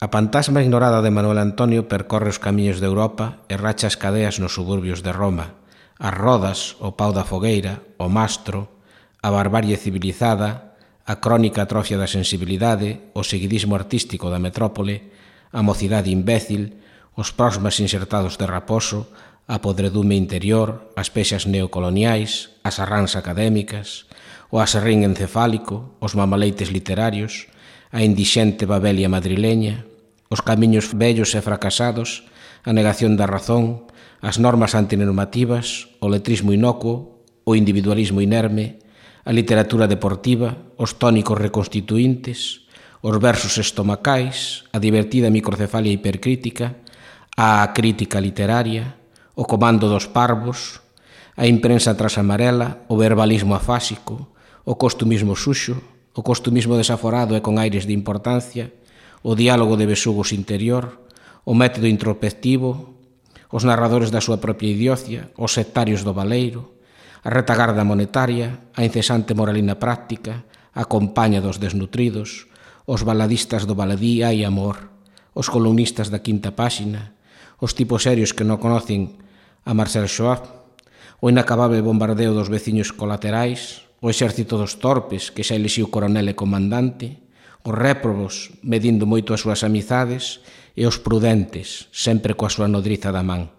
A pantasma ignorada de Manuel Antonio percorre os camiños de Europa e racha as cadeas nos suburbios de Roma. As rodas, o pau da fogueira, o mastro, a barbarie civilizada, a crónica atrofia da sensibilidade, o seguidismo artístico da metrópole, a mocidade imbécil, os prosmas insertados de raposo, a podredume interior, as pexas neocoloniais, as arrans académicas, o aserrín encefálico, os mamaleites literarios, a indixente babelia madrileña, os camiños vellos e fracasados, a negación da razón, as normas antinormativas, o letrismo inocuo, o individualismo inerme, a literatura deportiva, os tónicos reconstituíntes, os versos estomacais, a divertida microcefalia hipercrítica, a crítica literaria, o comando dos parvos, a imprensa trasamarela, o verbalismo afásico, o costumismo suxo, o costumismo desaforado e con aires de importancia, o diálogo de besugos interior, o método introspectivo, os narradores da súa propia idiocia, os sectarios do baleiro, a retagarda monetaria, a incesante moralina práctica, a compaña dos desnutridos, os baladistas do baladí hai amor, os columnistas da quinta páxina, os tipos serios que non conocen a Marcel Schwab, o inacabable bombardeo dos veciños colaterais, o exército dos torpes que xa elixiu coronel e comandante, os réprobos medindo moito as súas amizades e os prudentes, sempre coa súa nodriza da man.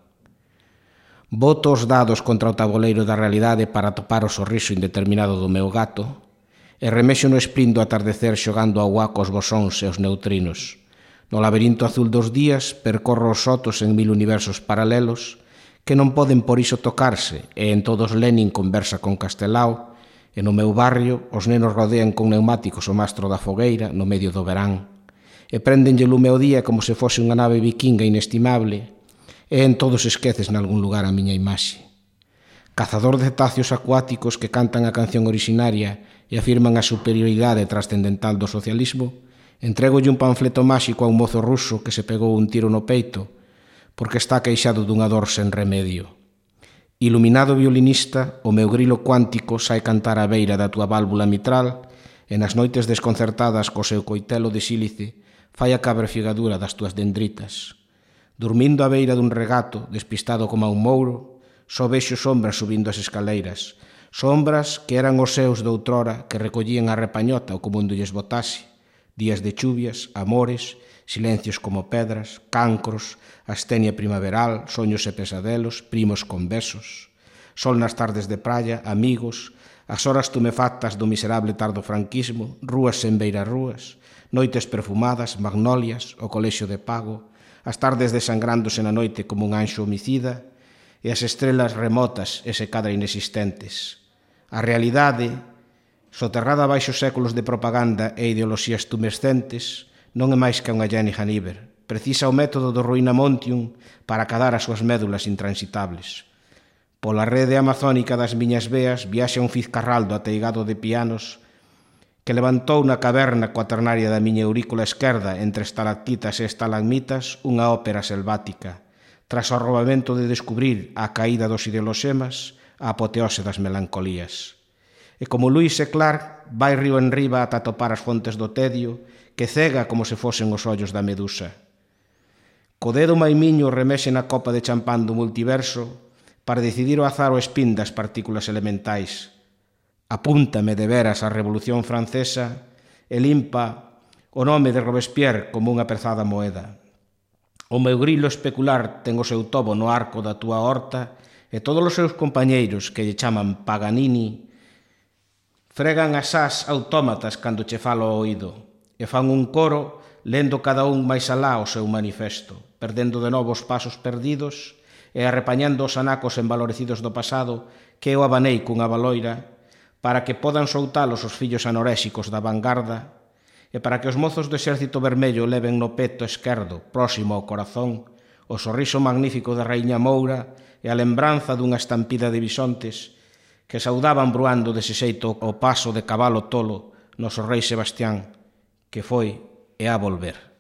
Boto os dados contra o tabuleiro da realidade para topar o sorriso indeterminado do meu gato e remexo no sprint do atardecer xogando ao guaco os bosóns e os neutrinos. No laberinto azul dos días percorro os sotos en 1000 universos paralelos que non poden por iso tocarse e en todos Lenin conversa con Castelao e no meu barrio os nenos rodean con neumáticos o mastro da fogueira no medio do verán e prendenlle lume ao día como se fose unha nave vikinga inestimable e en todos esqueces nalgún lugar a miña imaxe. Cazador de cetáceos acuáticos que cantan a canción originaria e afirman a superioridade trascendental do socialismo, entregolle un panfleto máxico a un mozo ruso que se pegou un tiro no peito porque está queixado dunha dor sen remedio. Iluminado violinista, o meu grilo cuántico sai cantar á beira da túa válvula mitral e nas noites desconcertadas co seu coitelo de sílice fai a cabrefigadura das túas dendritas. Dormindo á beira dun regato, despistado como a un mouro, só vexo sombras subindo as escaleiras, sombras que eran os seus doutrora que recollían a repañota o que o mundo lles botase, días de chuvias, amores, silencios como pedras, cancros, astenia primaveral, soños e pesadelos, primos con besos, sol nas tardes de praia, amigos, as horas tumefactas do miserable tardofranquismo, rúas sen beirarrúas, noites perfumadas, magnolias, o colexio de pago, as tardes desangrándose na noite como un anxo homicida e as estrelas remotas e se cadra inexistentes. A realidade, soterrada baixo séculos de propaganda e ideoloxías tumescentes, non é máis que unha Jenny Haniver. Precisa o método do Ruina Montium para acadar as súas médulas intransitables. Pola rede amazónica das miñas veas viaxa un fizcarraldo ateigado de pianos que levantou na caverna cuaternaria da miña aurícula esquerda entre estalactitas e estalagmitas unha ópera selvática, tras o arrobamento de descubrir a caída dos ideoloxemas a apoteose das melancolías. E como Lewis e Clark vai río en riba ata topar as fontes do tedio que cega como se fosen os ollos da medusa. Co dedo maimiño remexe na copa de champán do multiverso para decidir o azar o espín das partículas elementais. Apúntame de veras a Revolución Francesa e limpa o nome de Robespierre como unha pezada moeda. O meu grilo especular ten o seu tobo no arco da túa horta e todos os seus compañeiros que lle chaman Paganini fregan as ás autómatas cando che falo ao oído e fan un coro lendo cada un máis alá o seu manifesto, perdendo de novo os pasos perdidos e arrepañando os anacos envalorecidos do pasado que eu abanei cunha baloira para que podan soltalos os fillos anoréxicos da vanguarda e para que os mozos do exército vermello leven no peto esquerdo, próximo ao corazón, o sorriso magnífico da Raíña Moura e a lembranza dunha estampida de bisontes que saudaban bruando dese xeito o paso de cabalo tolo noso rei Sebastián, que foi e a volver.